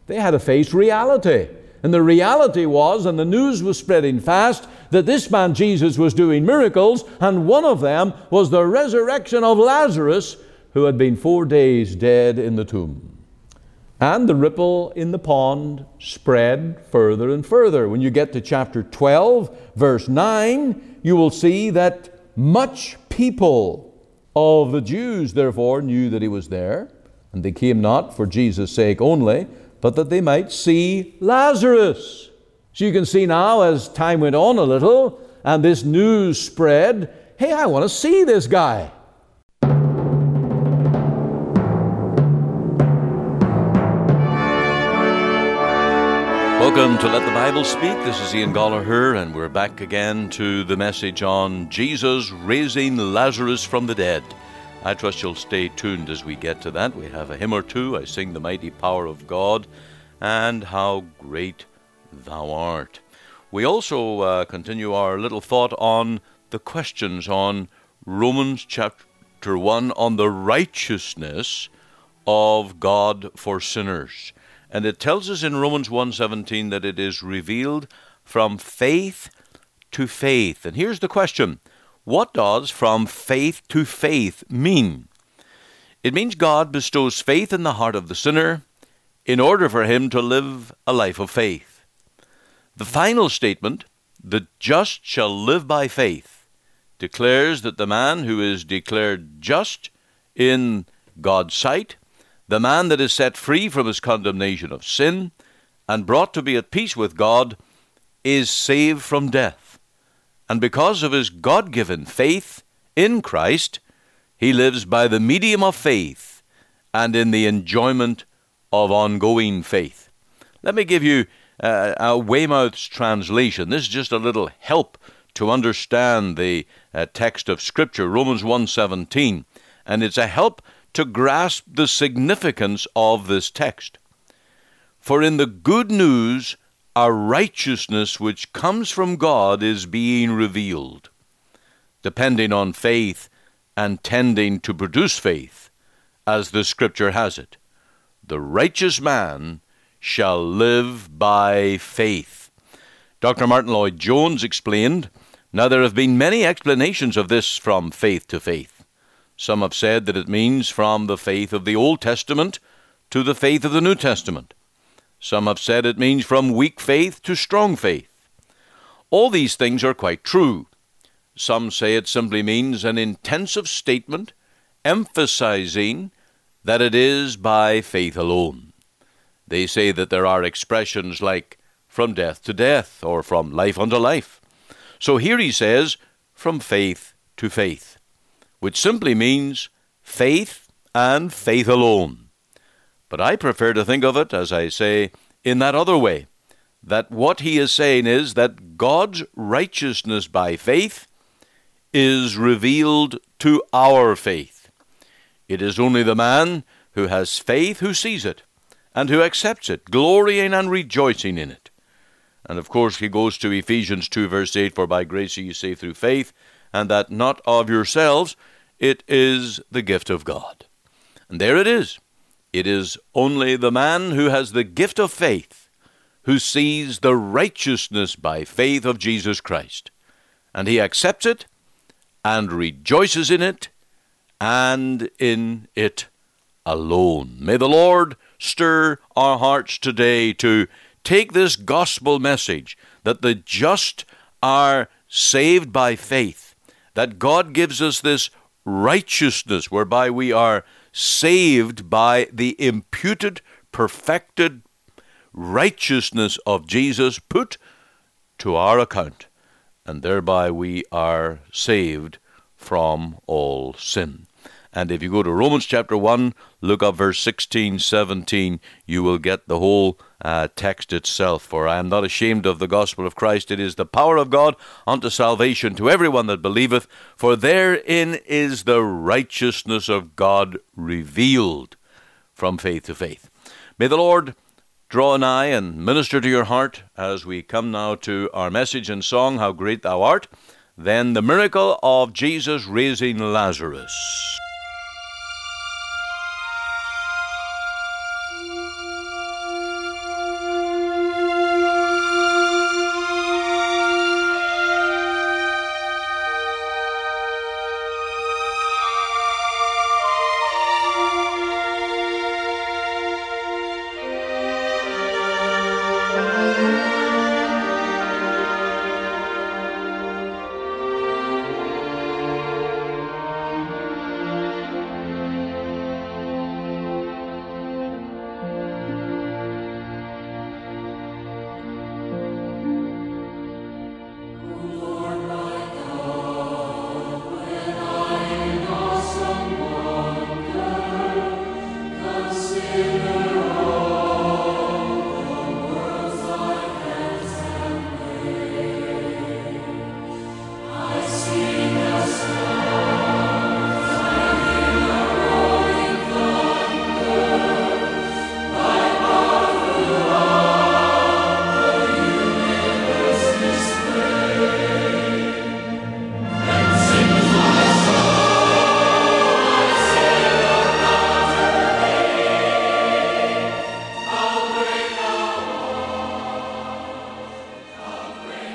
They had to face reality. And the reality was, and the news was spreading fast, that this man Jesus was doing miracles, and one of them was the resurrection of Lazarus, who had been 4 days dead in the tomb. And the ripple in the pond spread further and further. When you get to chapter 12, verse 9, you will see that much people of the Jews therefore knew that he was there, and they came not for Jesus' sake only, but that they might see Lazarus. So you can see now, as time went on a little, and this news spread, hey, I want to see this guy. Welcome to Let the Bible Speak. This is Ian Gallagher, and we're back again to the message on Jesus raising Lazarus from the dead. I trust you'll stay tuned as we get to that. We have a hymn or two. I sing the mighty power of God and how great thou art. We also continue our little thought on the questions on Romans chapter 1 on the righteousness of God for sinners. And it tells us in Romans 1:17 that it is revealed from faith to faith. And here's the question. What does from faith to faith mean? It means God bestows faith in the heart of the sinner in order for him to live a life of faith. The final statement, the just shall live by faith, declares that the man who is declared just in God's sight, the man that is set free from his condemnation of sin and brought to be at peace with God, is saved from death. And because of his God-given faith in Christ, he lives by the medium of faith and in the enjoyment of ongoing faith. Let me give you a Weymouth's translation. This is just a little help to understand the text of Scripture, Romans 1:17, and it's a help to grasp the significance of this text. For in the good news, a righteousness which comes from God is being revealed, depending on faith and tending to produce faith, as the Scripture has it. The righteous man shall live by faith. Dr. Martin Lloyd-Jones explained, now there have been many explanations of this from faith to faith. Some have said that it means from the faith of the Old Testament to the faith of the New Testament. Some have said it means from weak faith to strong faith. All these things are quite true. Some say it simply means an intensive statement emphasizing that it is by faith alone. They say that there are expressions like from death to death or from life unto life. So here he says from faith to faith, which simply means faith and faith alone. But I prefer to think of it, as I say, in that other way, that what he is saying is that God's righteousness by faith is revealed to our faith. It is only the man who has faith who sees it and who accepts it, glorying and rejoicing in it. And of course he goes to Ephesians 2 verse 8, for by grace are you saved through faith, and that not of yourselves, it is the gift of God. And there it is. It is only the man who has the gift of faith who sees the righteousness by faith of Jesus Christ. And he accepts it and rejoices in it and in it alone. May the Lord stir our hearts today to take this gospel message that the just are saved by faith, that God gives us this righteousness whereby we are saved by the imputed, perfected righteousness of Jesus put to our account, and thereby we are saved from all sin. And if you go to Romans chapter 1, look up verse 16, 17, you will get the whole text itself. For I am not ashamed of the gospel of Christ. It is the power of God unto salvation to everyone that believeth. For therein is the righteousness of God revealed from faith to faith. May the Lord draw nigh and minister to your heart as we come now to our message and song, How Great Thou Art. Then the miracle of Jesus raising Lazarus.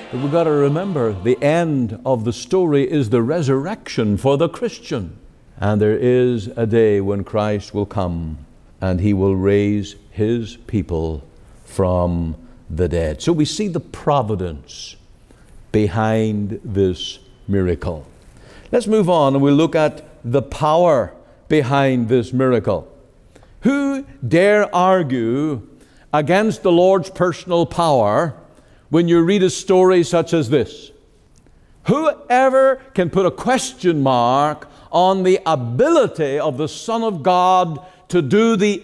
But we've got to remember the end of the story is the resurrection for the Christian. And there is a day when Christ will come and He will raise His people from the dead. So we see the providence behind this miracle. Let's move on and we'll look at the power behind this miracle. Who dare argue against the Lord's personal power when you read a story such as this? Whoever can put a question mark on the ability of the Son of God to do the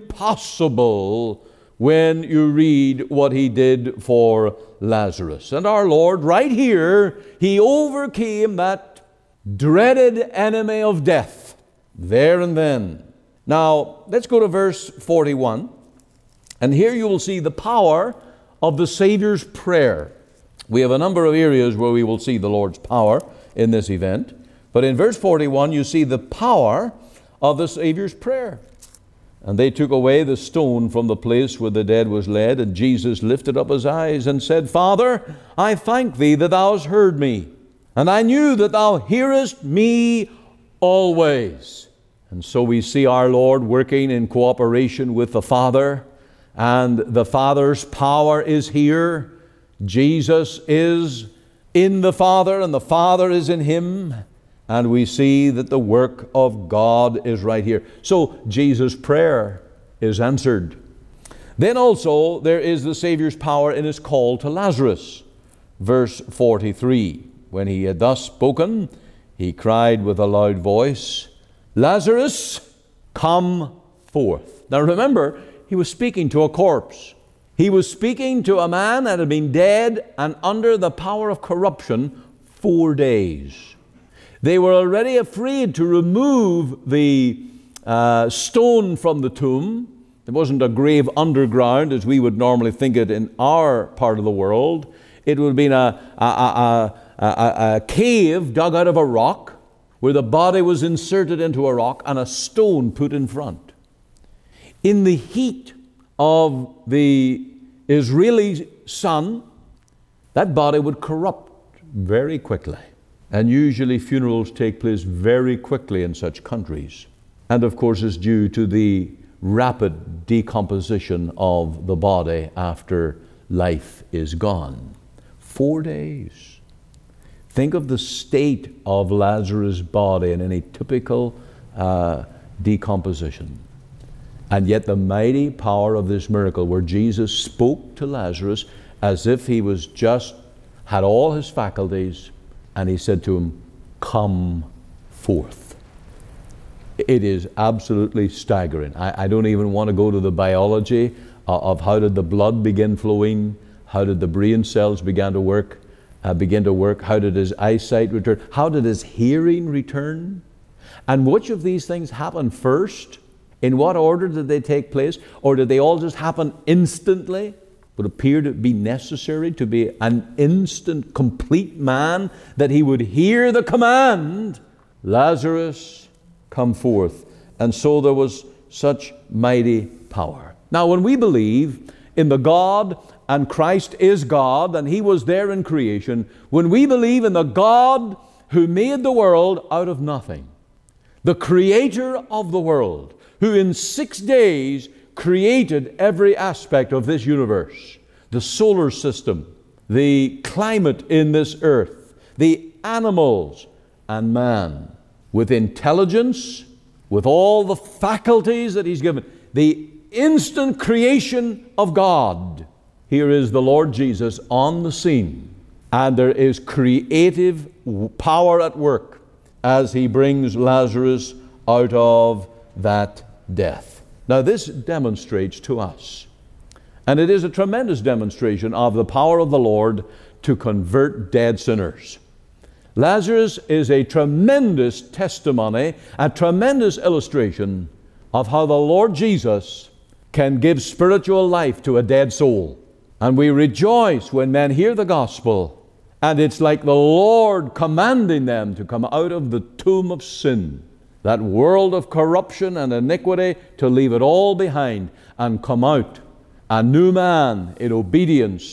impossible when you read what He did for Lazarus? And our Lord, right here, He overcame that dreaded enemy of death there and then. Now, let's go to verse 41. And here you will see the power of the Savior's prayer. We have a number of areas where we will see the Lord's power in this event. But in verse 41, you see the power of the Savior's prayer. And they took away the stone from the place where the dead was laid, and Jesus lifted up His eyes and said, Father, I thank Thee that Thou hast heard me, and I knew that Thou hearest me always. And so we see our Lord working in cooperation with the Father, and the Father's power is here. Jesus is in the Father, and the Father is in Him. And we see that the work of God is right here. So Jesus' prayer is answered. Then also there is the Savior's power in His call to Lazarus. Verse 43, when He had thus spoken, He cried with a loud voice, Lazarus, come forth. Now remember, He was speaking to a corpse. He was speaking to a man that had been dead and under the power of corruption 4 days. They were already afraid to remove the stone from the tomb. It wasn't a grave underground as we would normally think it in our part of the world. It would have been a cave dug out of a rock where the body was inserted into a rock and a stone put in front. In the heat of the Israeli sun, that body would corrupt very quickly. And usually funerals take place very quickly in such countries. And of course it's due to the rapid decomposition of the body after life is gone. 4 days. Think of the state of Lazarus' body in any typical decomposition. And yet the mighty power of this miracle where Jesus spoke to Lazarus as if he was just had all his faculties, and He said to him, come forth. It is absolutely staggering. I don't even want to go to the biology of how did the blood begin flowing, how did the brain cells begin to work, how did his eyesight return, how did his hearing return, and which of these things happened first? In what order did they take place? Or did they all just happen instantly? Would appear to be necessary to be an instant, complete man, that he would hear the command, Lazarus, come forth. And so there was such mighty power. Now, when we believe in the God, and Christ is God, and He was there in creation, when we believe in the God who made the world out of nothing, the Creator of the world, who in 6 days created every aspect of this universe, the solar system, the climate in this earth, the animals and man, with intelligence, with all the faculties that He's given, the instant creation of God. Here is the Lord Jesus on the scene, and there is creative power at work as He brings Lazarus out of that death. Now this demonstrates to us, and it is a tremendous demonstration of the power of the Lord to convert dead sinners. Lazarus is a tremendous testimony, a tremendous illustration of how the Lord Jesus can give spiritual life to a dead soul. And we rejoice when men hear the gospel, and it's like the Lord commanding them to come out of the tomb of sin, that world of corruption and iniquity, to leave it all behind and come out a new man in obedience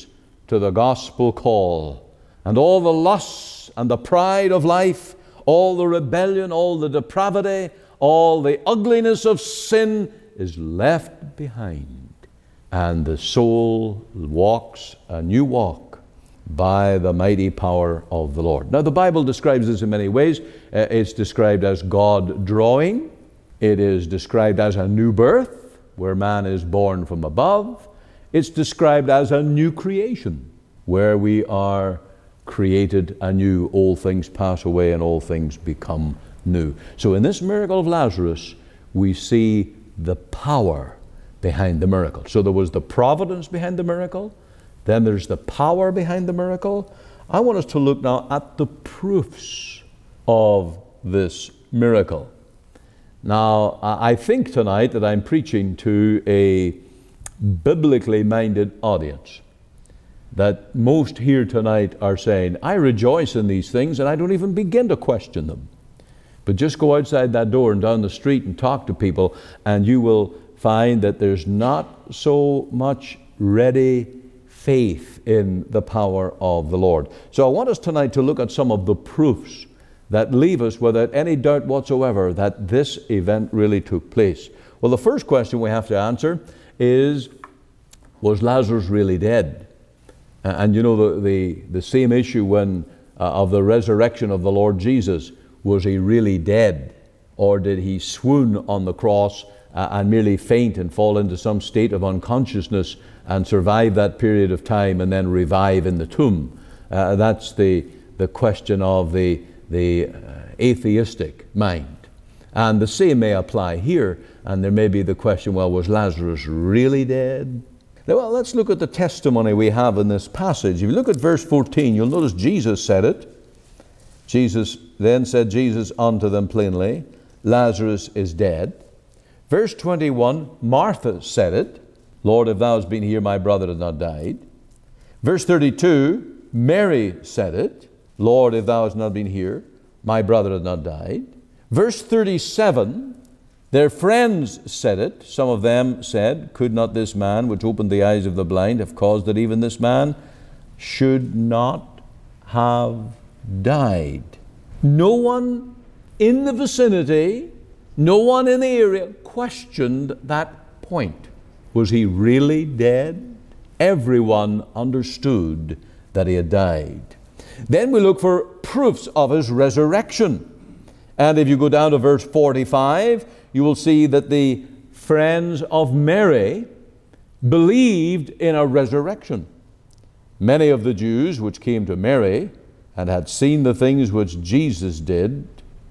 to the gospel call. And all the lusts and the pride of life, all the rebellion, all the depravity, all the ugliness of sin is left behind. And the soul walks a new walk by the mighty power of the Lord. Now, the Bible describes this in many ways. It's described as God drawing. It is described as a new birth, where man is born from above. It's described as a new creation, where we are created anew. All things pass away and all things become new. So in this miracle of Lazarus, we see the power behind the miracle. So there was the providence behind the miracle. Then there's the power behind the miracle. I want us to look now at the proofs of this miracle. Now, I think tonight that I'm preaching to a biblically minded audience. That most here tonight are saying, I rejoice in these things and I don't even begin to question them. But just go outside that door and down the street and talk to people, and you will find that there's not so much ready faith in the power of the Lord. So I want us tonight to look at some of the proofs that leave us without any doubt whatsoever that this event really took place. Well, the first question we have to answer is, was Lazarus really dead? And you know the same issue when of the resurrection of the Lord Jesus. Was he really dead? Or did he swoon on the cross and merely faint and fall into some state of unconsciousness and survive that period of time and then revive in the tomb? That's the question of the atheistic mind. And the same may apply here. And there may be the question, well, was Lazarus really dead? Well, let's look at the testimony we have in this passage. If you look at verse 14, you'll notice Jesus said it. Then said Jesus unto them plainly, Lazarus is dead. Verse 21, Martha said it, Lord, if thou hadst been here, my brother had not died. Verse 32, Mary said it, Lord, if thou hadst not been here, my brother had not died. Verse 37, their friends said it. Some of them said, could not this man which opened the eyes of the blind have caused that even this man should not have died? No one in the vicinity, no one in the area questioned that point. Was he really dead? Everyone understood that he had died. Then we look for proofs of his resurrection. And if you go down to verse 45, you will see that the friends of Mary believed in a resurrection. Many of the Jews which came to Mary and had seen the things which Jesus did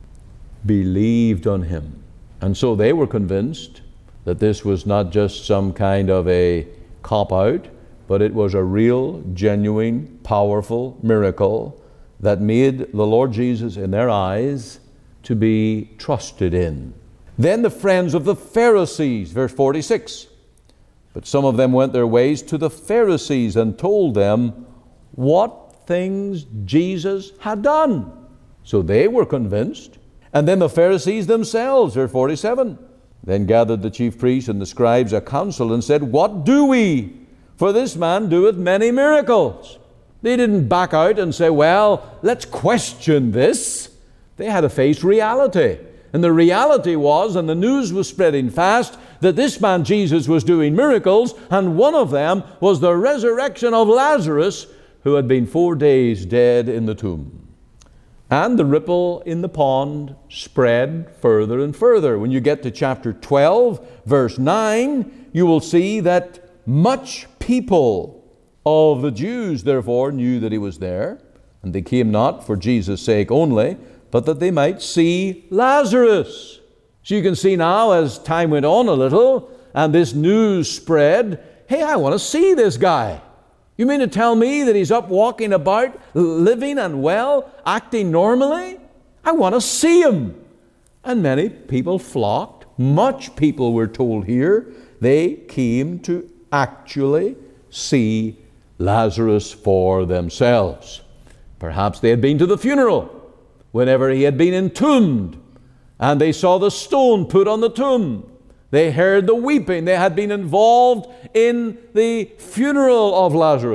believed on him. And so they were convinced that this was not just some kind of a cop-out, but it was a real, genuine, powerful miracle that made the Lord Jesus in their eyes to be trusted in. Then the friends of the Pharisees, verse 46. But some of them went their ways to the Pharisees and told them what things Jesus had done. So they were convinced. And then the Pharisees themselves, verse 47. Then gathered the chief priests and the scribes a council and said, what do we? For this man doeth many miracles. They didn't back out and say, well, let's question this. They had to face reality. And the reality was, and the news was spreading fast, that this man Jesus was doing miracles, and one of them was the resurrection of Lazarus, who had been 4 days dead in the tomb. And the ripple in the pond spread further and further. When you get to chapter 12, verse 9, you will see that much people of the Jews, therefore, knew that he was there, and they came not for Jesus' sake only, but that they might see Lazarus. So you can see now, as time went on a little, and this news spread, hey, I want to see this guy. You mean to tell me that he's up walking about, living and well, acting normally? I want to see him. And many people flocked. Much people were told here. They came to actually see Lazarus for themselves. Perhaps they had been to the funeral whenever he had been entombed, and they saw the stone put on the tomb. They heard the weeping. They had been involved in the funeral of Lazarus.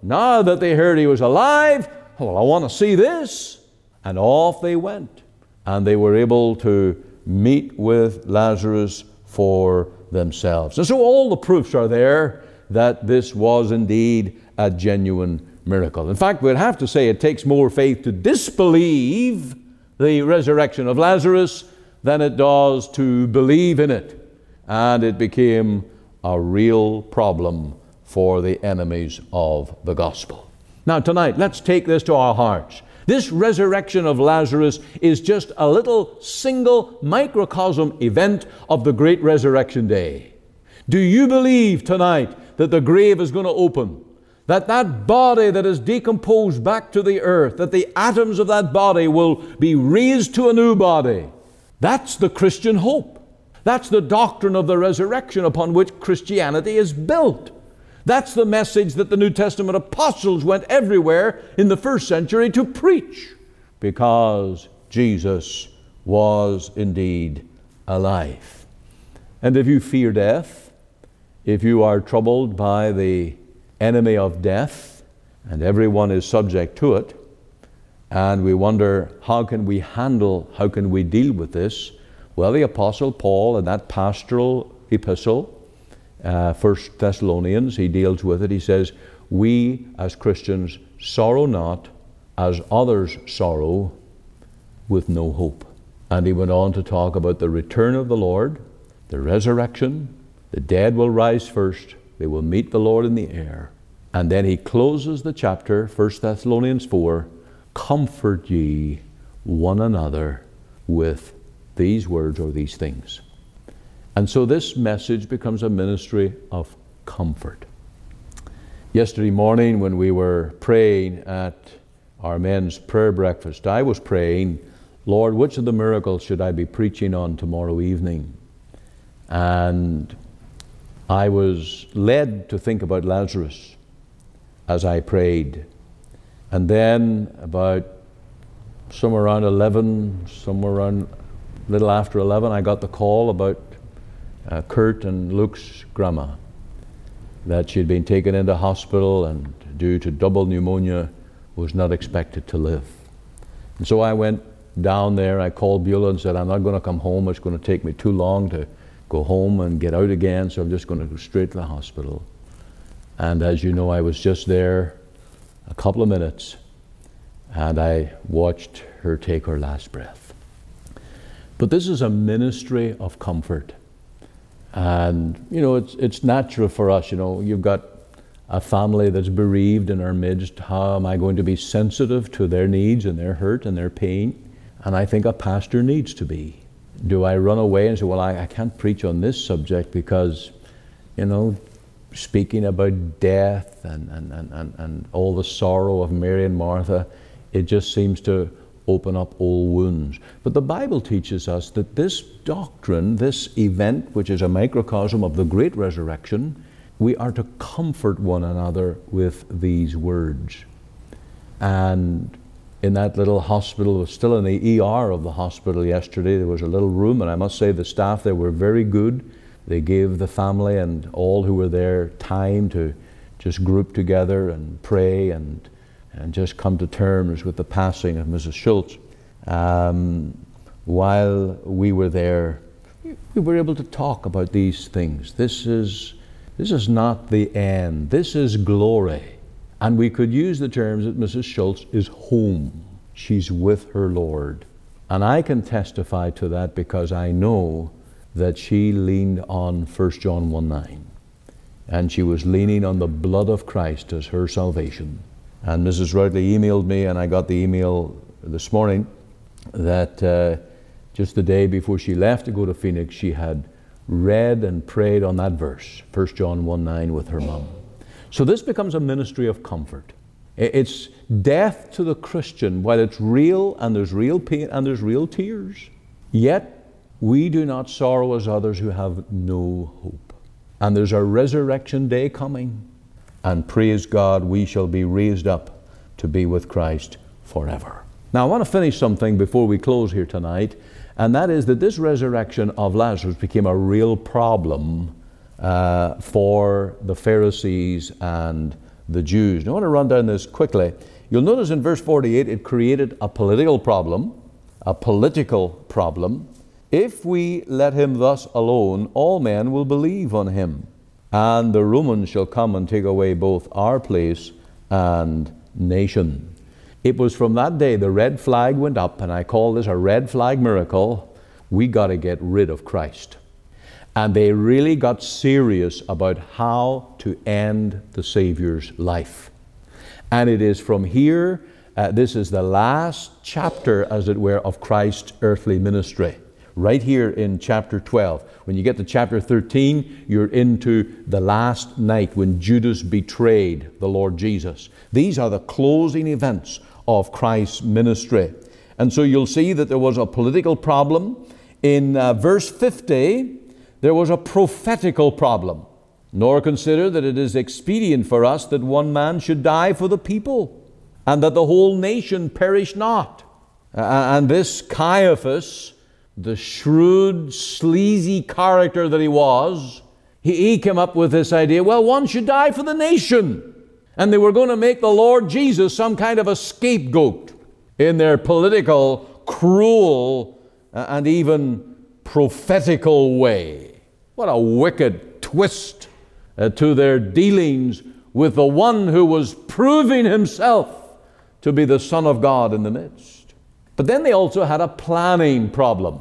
Now that they heard he was alive, well, I want to see this. And off they went. And they were able to meet with Lazarus for themselves. And so all the proofs are there that this was indeed a genuine miracle. In fact, we'd have to say it takes more faith to disbelieve the resurrection of Lazarus than it does to believe in it. And it became a real problem for the enemies of the gospel. Now tonight, let's take this to our hearts. This resurrection of Lazarus is just a little single microcosm event of the great resurrection day. Do you believe tonight that the grave is going to open? That body that is decomposed back to the earth, that the atoms of that body will be raised to a new body? That's the Christian hope. That's the doctrine of the resurrection upon which Christianity is built. That's the message that the New Testament apostles went everywhere in the first century to preach, because Jesus was indeed alive. And if you fear death, if you are troubled by the enemy of death, and everyone is subject to it, and we wonder, how can we deal with this? Well, the Apostle Paul, in that pastoral epistle, 1 Thessalonians, he deals with it. He says, we as Christians sorrow not as others sorrow, with no hope. And he went on to talk about the return of the Lord, the resurrection. The dead will rise first. They will meet the Lord in the air. And then he closes the chapter, 1 Thessalonians 4, comfort ye one another with these words or these things. And so this message becomes a ministry of comfort. Yesterday morning when we were praying at our men's prayer breakfast, I was praying, Lord, which of the miracles should I be preaching on tomorrow evening? And I was led to think about Lazarus as I prayed. And then about somewhere around a little after 11, I got the call about Kurt and Luke's grandma, that she'd been taken into hospital and due to double pneumonia was not expected to live. And so I went down there, I called Beulah and said, I'm not going to come home, it's going to take me too long to go home and get out again, so I'm just going to go straight to the hospital. And as you know, I was just there a couple of minutes and I watched her take her last breath. But this is a ministry of comfort. And, you know, it's natural for us, you know, you've got a family that's bereaved in our midst. How am I going to be sensitive to their needs and their hurt and their pain? And I think a pastor needs to be. Do I run away and say, well, I can't preach on this subject because, you know, speaking about death and all the sorrow of Mary and Martha, it just seems to open up old wounds. But the Bible teaches us that this doctrine, this event, which is a microcosm of the great resurrection, we are to comfort one another with these words. And in that little hospital, it was still in the ER of the hospital yesterday, there was a little room, and I must say the staff there were very good. They gave the family and all who were there time to just group together and pray and just come to terms with the passing of Mrs. Schultz. While we were there, we were able to talk about these things. This is not the end. This is glory. And we could use the terms that Mrs. Schultz is home. She's with her Lord. And I can testify to that because I know that she leaned on 1 John 1:9. And she was leaning on the blood of Christ as her salvation. And Mrs. Routley emailed me, and I got the email this morning that just the day before she left to go to Phoenix, she had read and prayed on that verse, 1 John 1:9, with her mom. So this becomes a ministry of comfort. It's death to the Christian while it's real, and there's real pain and there's real tears. Yet we do not sorrow as others who have no hope. And there's a resurrection day coming. And praise God, we shall be raised up to be with Christ forever. Now I want to finish something before we close here tonight, and that is that this resurrection of Lazarus became a real problem for the Pharisees and the Jews. Now, I want to run down this quickly. You'll notice in verse 48 it created a political problem. A political problem. If we let him thus alone, all men will believe on him, and the Romans shall come and take away both our place and nation. It was from that day the red flag went up, and I call this a red flag miracle. We got to get rid of Christ. And they really got serious about how to end the Savior's life. And it is from here, this is the last chapter, as it were, of Christ's earthly ministry. Right here in chapter 12. When you get to chapter 13, you're into the last night when Judas betrayed the Lord Jesus. These are the closing events of Christ's ministry. And so you'll see that there was a political problem. In verse 50, there was a prophetical problem. Nor consider that it is expedient for us that one man should die for the people, and that the whole nation perish not. And this Caiaphas, the shrewd, sleazy character that he was, he came up with this idea, well, one should die for the nation. And they were going to make the Lord Jesus some kind of a scapegoat in their political, cruel, and even prophetical way. What a wicked twist to their dealings with the one who was proving himself to be the Son of God in the midst. But then they also had a planning problem.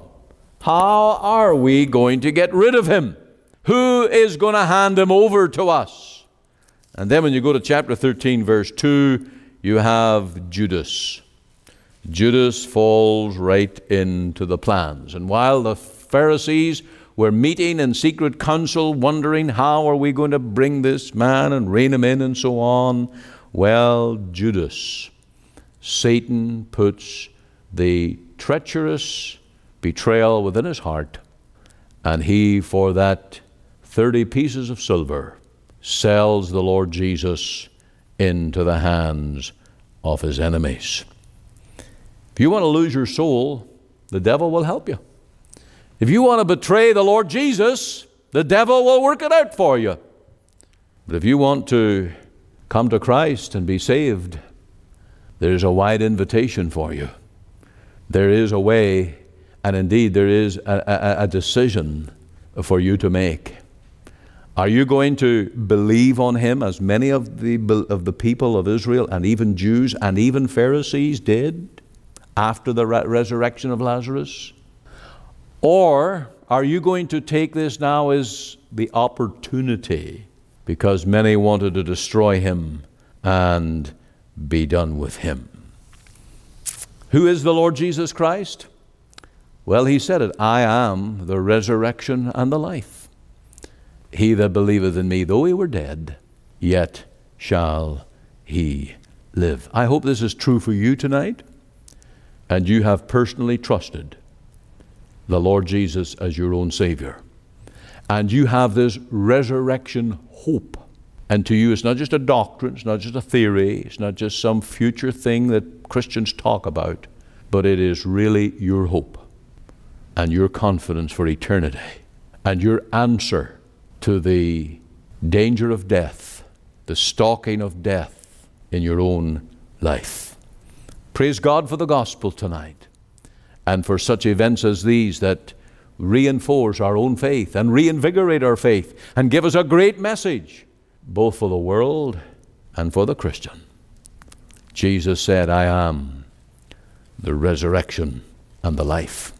How are we going to get rid of him? Who is going to hand him over to us? And then when you go to chapter 13, verse 2, you have Judas. Judas falls right into the plans. And while the Pharisees were meeting in secret council, wondering how are we going to bring this man and rein him in and so on, well, Judas, Satan puts the treacherous betrayal within his heart, and he, for that 30 pieces of silver, sells the Lord Jesus into the hands of his enemies. If you want to lose your soul, the devil will help you. If you want to betray the Lord Jesus, the devil will work it out for you. But if you want to come to Christ and be saved, there's a wide invitation for you. There is a way, and indeed there is a decision for you to make. Are you going to believe on him as many of the people of Israel and even Jews and even Pharisees did after the resurrection of Lazarus? Or are you going to take this now as the opportunity, because many wanted to destroy him and be done with him? Who is the Lord Jesus Christ? Well, he said it, I am the resurrection and the life. He that believeth in me, though he were dead, yet shall he live. I hope this is true for you tonight, and you have personally trusted the Lord Jesus as your own Savior. And you have this resurrection hope. And to you, it's not just a doctrine, it's not just a theory, it's not just some future thing that Christians talk about, but it is really your hope and your confidence for eternity and your answer to the danger of death, the stalking of death in your own life. Praise God for the gospel tonight, and for such events as these that reinforce our own faith and reinvigorate our faith and give us a great message, both for the world and for the Christian. Jesus said, I am the resurrection and the life.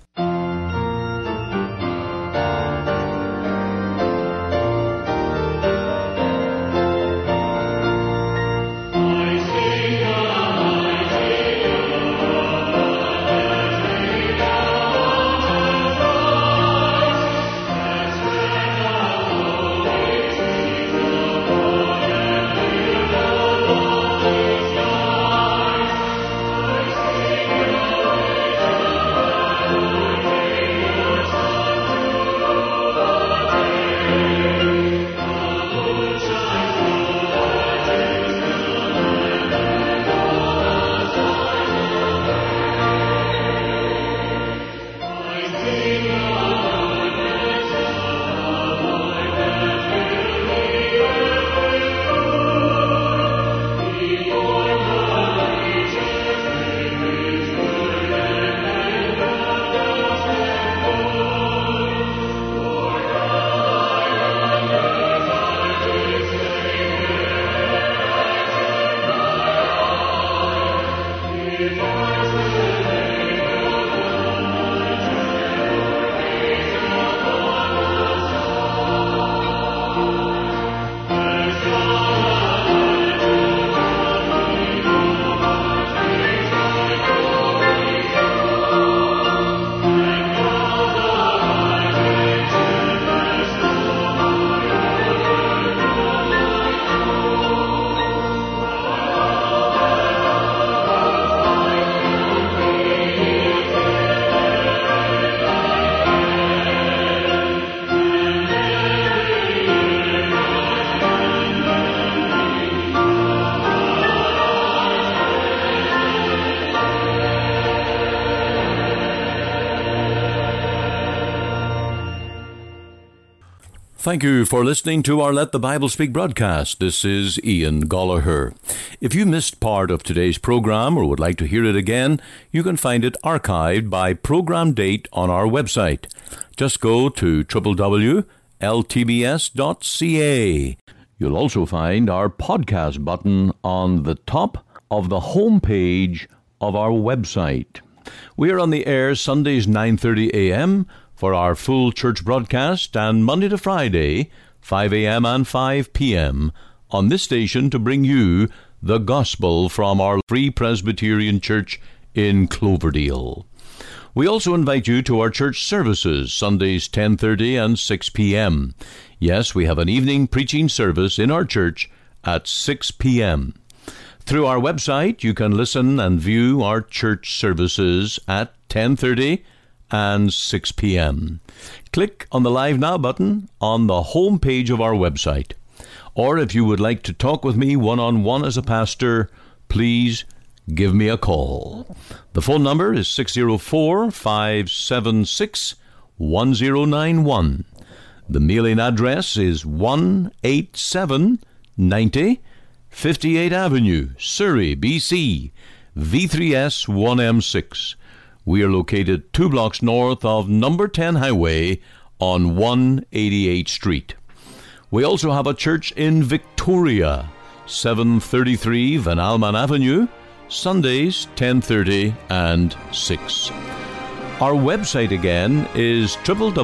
Thank you for listening to our Let the Bible Speak broadcast. This is Ian Gollaher. If you missed part of today's program or would like to hear it again, you can find it archived by program date on our website. Just go to www.ltbs.ca. You'll also find our podcast button on the top of the home page of our website. We are on the air Sundays 9:30 a.m., for our full church broadcast, and Monday to Friday, 5 a.m. and 5 p.m. on this station to bring you the gospel from our Free Presbyterian Church in Cloverdale. We also invite you to our church services, Sundays 10:30 and 6 p.m. Yes, we have an evening preaching service in our church at 6 p.m. Through our website, you can listen and view our church services at 10:30 and 6 p.m. Click on the Live Now button on the home page of our website. Or if you would like to talk with me one-on-one as a pastor, please give me a call. The phone number is 604-576-1091. The mailing address is 18790 58th Avenue, Surrey, BC, V3S 1M6. We are located 2 blocks north of number 10 Highway on 188th Street. We also have a church in Victoria, 733 Van Alman Avenue, Sundays 10:30 and 6. Our website again is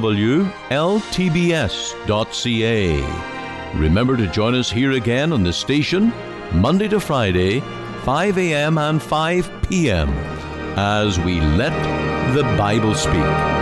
www.ltbs.ca. Remember to join us here again on this station, Monday to Friday, 5 a.m. and 5 p.m., as we let the Bible speak.